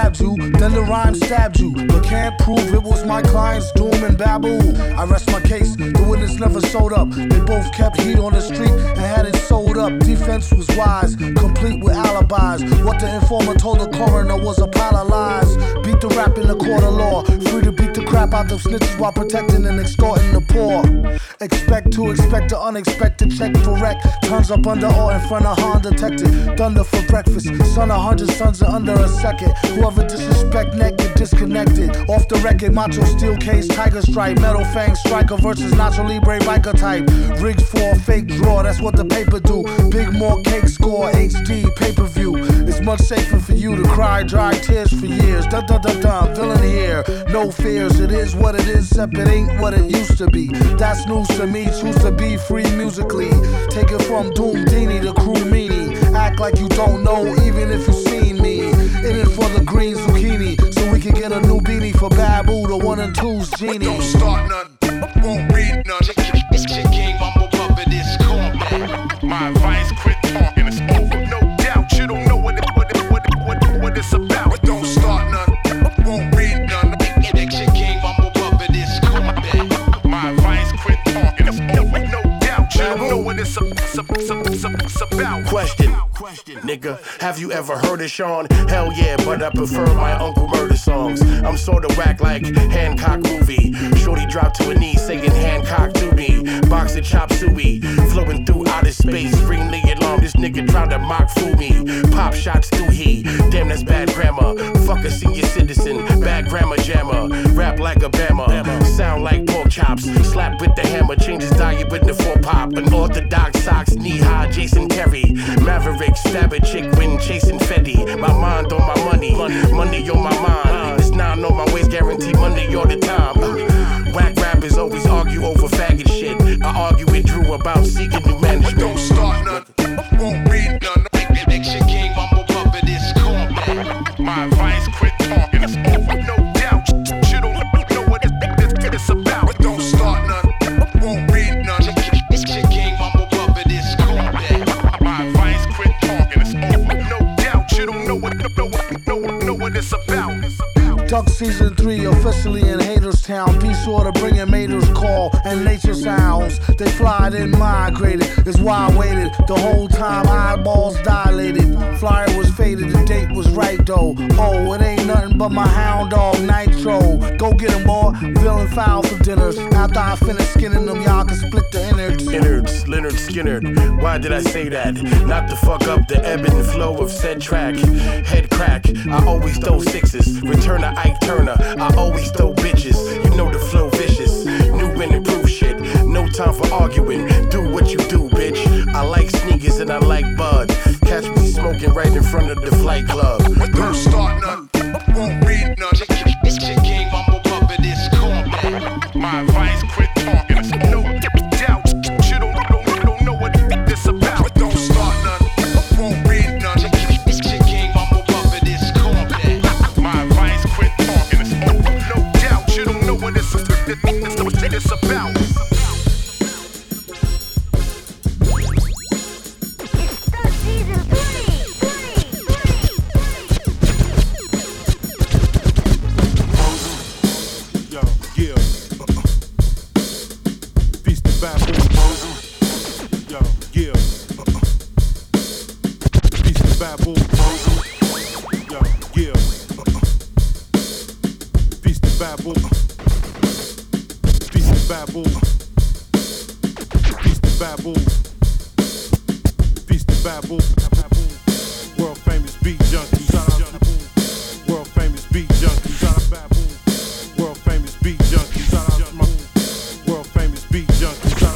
grabbed you, then the rhyme stabbed you, but can't prove it was my client's doom and babble. I rest my case, the witness never showed up. They both kept heat on the street and had it sold up. Defense was wise, complete with alibis. What the informer told the coroner was a pile of lies. Beat the rap in the court of law, free to beat the crap out of snitches while protecting and extorting the poor. Expect the unexpected, check for wreck. Turns up under or in front of Han detected. Thunder for breakfast, son of 100 sons in under a second. Whoever disrespect neck get disconnected. Off the record, macho steel case, tiger stripe. Metal fang striker versus Nacho Libre biker type. Rigged for a fake draw, that's what the paper do. Big more cake score, HD, pay-per-view. It's much safer for you to cry dry tears for years. Dun dun dun dun, villain here, no fears. It is what it is, except it ain't what it used to be. That's news to me, choose to be free musically. Take it from Doom Dini to Crew Meanie. Act like you don't know, even if you seen me. In it for the green zucchini, so we can get a new beanie for Babu, the 1 and 2's genie. Don't start none, won't read none. Chick King, Mumble Puppet, it's combat. My advice, quit talking, it's over. No doubt, you don't know what it's about. Don't start none, won't read none. Chick King, Mumble Puppet, it's combat. My advice, quit talking, it's over. No doubt, you don't know what it's about. Question, nigga, have you ever heard of Sean? Hell yeah, but I prefer my Uncle Murder songs. I'm sorta whack like Hancock movie. Shorty dropped to her knees singing Hancock to me. Boxing chop suey, flowing through outer space. Ring the alarm, this nigga tried to mock fool me. Pop shots through he, damn that's bad grammar. Fuck a senior citizen, bad grammar jammer. Rap like a bammer, sound like pork chops. Slap with the hammer, changes diet with the 4-pop. Unorthodox socks, knee-high Jason Terry. Maverick, stab a chick when chasing Fetty. My mind on my money, money on my mind. It's 9 on my waist, guarantee money all the time. Whack rappers always argue over faggot shit. I argue with Drew about seeking new management. Don't start none, won't read none. Chick King, Mumble Puppet, it's combat. My advice, quit talking, it's over. No doubt, you don't know what it's about. Don't start none, won't read none. Chick King, Mumble Puppet, it's combat. My advice, quit talking, it's over. No doubt, you don't know what it's about. Duck Season 3 officially in Haterstown. Be sure to bring in Mater's Call and Nature Sounds. They fly, then migrated. It's why I waited the whole time, eyeballs dilated. Flyer was faded, the date was right though. Oh, it ain't nothing but my hound dog Nitro. Go get him, boy. Villain foul for dinners. After I finish skinning them, y'all can split the innards. Innards, Leonard Skinner. Why did I say that? Not to fuck up the ebb and flow of said track. Head crack, I always throw sixes. Return to Ike Turner, I always throw bitches. You know the flow vicious. New and improved shit. No time for arguing. Do what you do, bitch. I like sneakers and I like bud. Catch me smoking right in front of the flight club. Don't start none, won't read none. Chick King, Mumble Puppet, it's combat. My advice, quit talking, it's no doubt. You don't know what it's about. Don't start none, won't read none. Chick King, Mumble Puppet, it's combat. My advice, quit talking, it's over. No doubt, you don't know what it's about. Babble.